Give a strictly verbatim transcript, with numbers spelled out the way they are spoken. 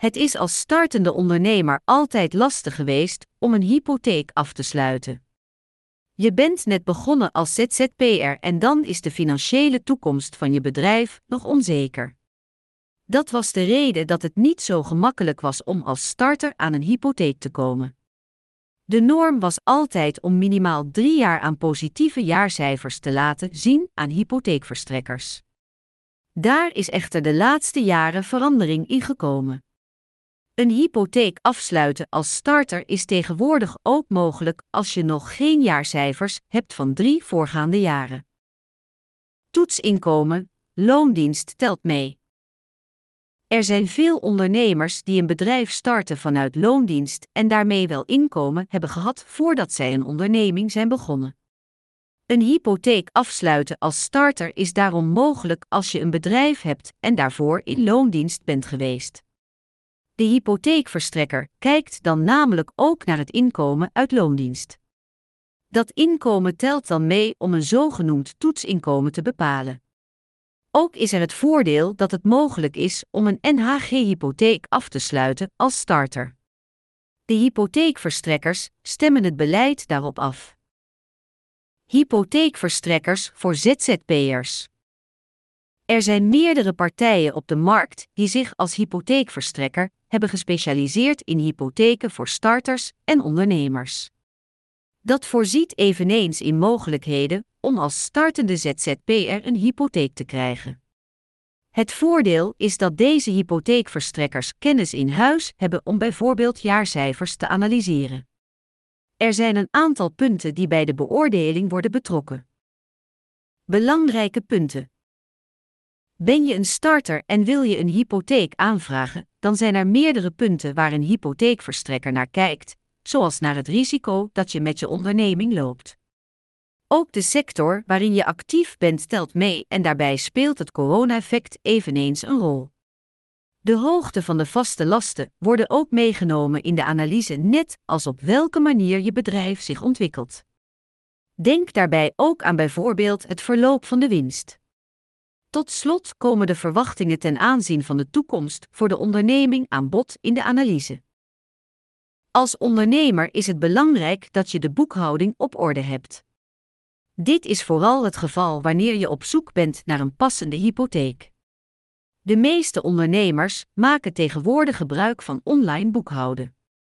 Het is als startende ondernemer altijd lastig geweest om een hypotheek af te sluiten. Je bent net begonnen als Z Z P R en dan is de financiële toekomst van je bedrijf nog onzeker. Dat was de reden dat het niet zo gemakkelijk was om als starter aan een hypotheek te komen. De norm was altijd om minimaal drie jaar aan positieve jaarcijfers te laten zien aan hypotheekverstrekkers. Daar is echter de laatste jaren verandering in gekomen. Een hypotheek afsluiten als starter is tegenwoordig ook mogelijk als je nog geen jaarcijfers hebt van drie voorgaande jaren. Toetsinkomen, loondienst telt mee. Er zijn veel ondernemers die een bedrijf starten vanuit loondienst en daarmee wel inkomen hebben gehad voordat zij een onderneming zijn begonnen. Een hypotheek afsluiten als starter is daarom mogelijk als je een bedrijf hebt en daarvoor in loondienst bent geweest. De hypotheekverstrekker kijkt dan namelijk ook naar het inkomen uit loondienst. Dat inkomen telt dan mee om een zogenoemd toetsinkomen te bepalen. Ook is er het voordeel dat het mogelijk is om een N H G-hypotheek af te sluiten als starter. De hypotheekverstrekkers stemmen het beleid daarop af. Hypotheekverstrekkers voor Z Z P R's. Er zijn meerdere partijen op de markt die zich als hypotheekverstrekker hebben gespecialiseerd in hypotheken voor starters en ondernemers. Dat voorziet eveneens in mogelijkheden om als startende Z Z P R een hypotheek te krijgen. Het voordeel is dat deze hypotheekverstrekkers kennis in huis hebben om bijvoorbeeld jaarcijfers te analyseren. Er zijn een aantal punten die bij de beoordeling worden betrokken. Belangrijke punten. Ben je een starter en wil je een hypotheek aanvragen, dan zijn er meerdere punten waar een hypotheekverstrekker naar kijkt, zoals naar het risico dat je met je onderneming loopt. Ook de sector waarin je actief bent telt mee en daarbij speelt het corona-effect eveneens een rol. De hoogte van de vaste lasten worden ook meegenomen in de analyse, net als op welke manier je bedrijf zich ontwikkelt. Denk daarbij ook aan bijvoorbeeld het verloop van de winst. Tot slot komen de verwachtingen ten aanzien van de toekomst voor de onderneming aan bod in de analyse. Als ondernemer is het belangrijk dat je de boekhouding op orde hebt. Dit is vooral het geval wanneer je op zoek bent naar een passende hypotheek. De meeste ondernemers maken tegenwoordig gebruik van online boekhouden.